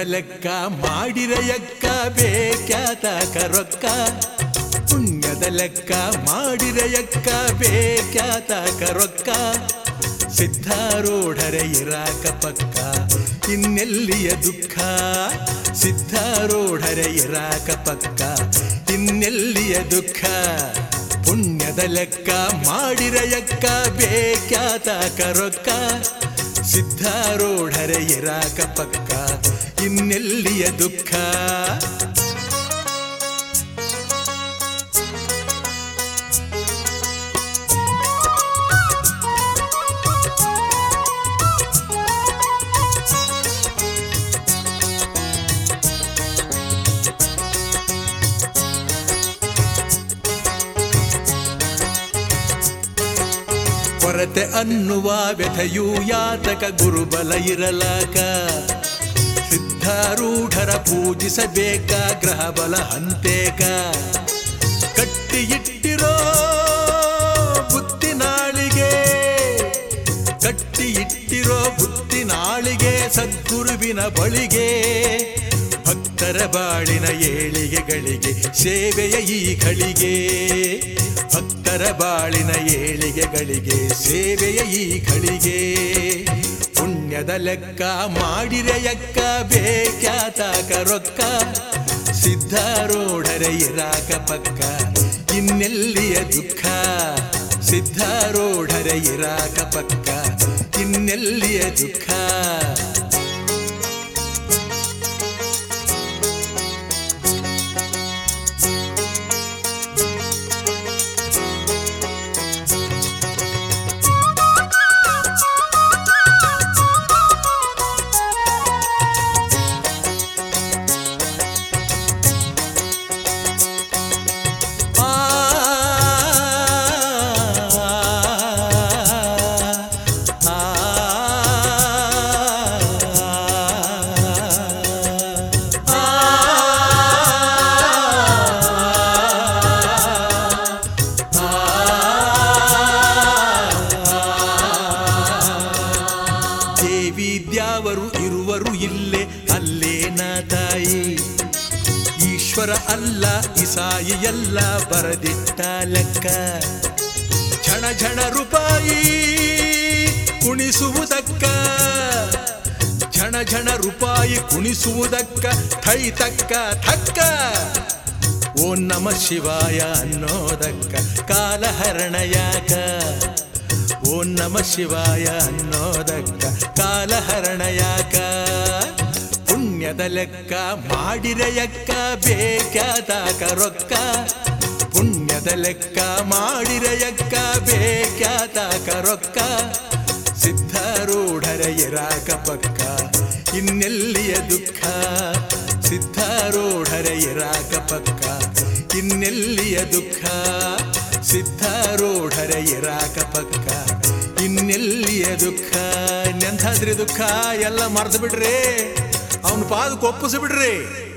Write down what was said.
ಲೆಕ್ಕ ಮಾಡಿರಯಕ್ಕ ಬೇಕ್ಯಾತಕ ರೊಕ್ಕ ಪುಣ್ಯದ ಲೆಕ್ಕ ಮಾಡಿರಯಕ್ಕ ಬೇಕ್ಯಾತಕ ರೊಕ್ಕ ಸಿದ್ಧಾರೂಢರ ಇರಾಕ ಪಕ್ಕ ಇನ್ನೆಲ್ಲಿಯ ದುಃಖ ಸಿದ್ಧಾರೂಢರ ಇರಾಕ ಪಕ್ಕ ಇನ್ನೆಲ್ಲಿಯ ದುಃಖ ಪುಣ್ಯದ ಲೆಕ್ಕ ಮಾಡಿರಯಕ್ಕ ಬೇಕ್ಯಾತಕ ರೊಕ್ಕ ಸಿದ್ಧಾರೂಢರ ಇರಾಕ ಪಕ್ಕ ಇನ್ನೆಲ್ಲಿಯ ದುಃಖ ಕೊರತೆ ಅನ್ನುವ ವ್ಯಥೆಯೂ ಯಾತಕ ಗುರುಬಲ ಇರಲಾಕ ಸಿದ್ಧಾರೂಢರ ಪೂಜಿಸಬೇಕ ಗ್ರಹಬಲ ಹಂತೇಕ ಕಟ್ಟಿ ಇಟ್ಟಿರೋ ಬುತ್ತಿನಾಳಿಗೆ ಕಟ್ಟಿ ಇಟ್ಟಿರೋ ಬುತ್ತಿನಾಳಿಗೆ ಸದ್ಗುರುವಿನ ಬಳಿಗೆ ಭಕ್ತರ ಬಾಳಿನ ಏಳಿಗೆಗಳಿಗೆ ಸೇವೆಯ ಈ ಗಳಿಗೆ ಭಕ್ತರ ಬಾಳಿನ ಏಳಿಗೆಗಳಿಗೆ ಸೇವೆಯ ಈ ಗಳಿಗೆ ಪುಣ್ಯದ ಲೆಕ್ಕ ಮಾಡಿರೆಯಕ್ಕ ಬೇಕ್ಯಾತಕ ರೊಕ್ಕ ಸಿದ್ಧಾರೂಢರ ಇರಾಕ ಪಕ್ಕ ಇನ್ನೆಲ್ಲಿಯ ದುಃಖ ಸಿದ್ಧಾರೂಢರ ಇರಾಕ ಪಕ್ಕ ಇನ್ನೆಲ್ಲಿಯ ದುಃಖ ವಿದ್ಯಾವರು ಇರುವರು ಇಲ್ಲೇ ಅಲ್ಲೇನ ತಾಯಿ ಈಶ್ವರ ಅಲ್ಲ ಇಸಾಯಿ ಎಲ್ಲ ಬರದಿಟ್ಟ ಲೆಕ್ಕ ಝಣ ಝಣ ರೂಪಾಯಿ ಕುಣಿಸುವುದಕ್ಕ ಝಣ ಝಣ ರೂಪಾಯಿ ಕುಣಿಸುವುದಕ್ಕ ಥೈ ತಕ್ಕ ಥಕ್ಕ ಓಂ ನಮಃ ಶಿವಾಯ ಅನ್ನೋದಕ್ಕ ಕಾಲಹರಣ ಯಾಕ ಓಂ ನಮಃ ಶಿವಾಯ ಅನ್ನೋದಕ್ಕ ಕಾಲಹರಣ ಯಾಕ ಪುಣ್ಯದ ಲೆಕ್ಕ ಮಾಡಿರೆಯಕ್ಕ ಬೇಕ್ಯಾತಕ ರೊಕ್ಕ ಪುಣ್ಯದ ಲೆಕ್ಕ ಮಾಡಿರೆಯಕ್ಕ ಬೇಕ್ಯಾತಕ ರೊಕ್ಕ ಸಿದ್ಧಾರೂಢರ ಇರಾಕ ಪಕ್ಕ ಇನ್ನೆಲ್ಲಿಯ ದುಃಖ ಸಿದ್ಧಾರೂಢರ ಇರಾಕ ಪಕ್ಕ ಇನ್ನೆಲ್ಲಿಯ ದುಃಖ ಸಿದ್ಧಾರೂಢರ ಇರಾಕ ಪಕ್ಕ ಇನ್ನೆಲ್ಲಿಯ ದುಃಖ ನೆಂಥಾದ್ರಿ ದುಃಖ ಎಲ್ಲ ಮರ್ತು ಬಿಡ್ರಿ ಅವನ ಪಾದಕ್ಕೆ ಒಪ್ಪಿಸಿ ಬಿಡ್ರಿ.